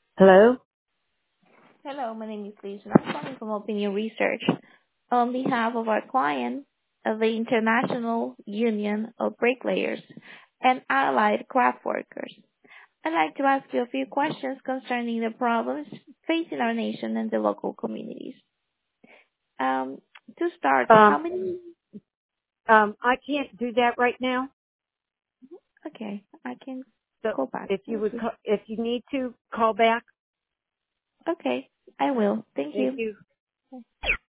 Hello? Hello, my name is Lisa. I'm calling from Opinion Research on behalf of our client, the International Union of Bricklayers and Allied Craft Workers. I'd like to ask you a few questions concerning the problems facing our nation and the local communities. Um, to start, how Um, many? I can't do that right now. Okay, I can So go back. if you Thank would, you. if you need to call back, Okay, I will. Thank thank you. you.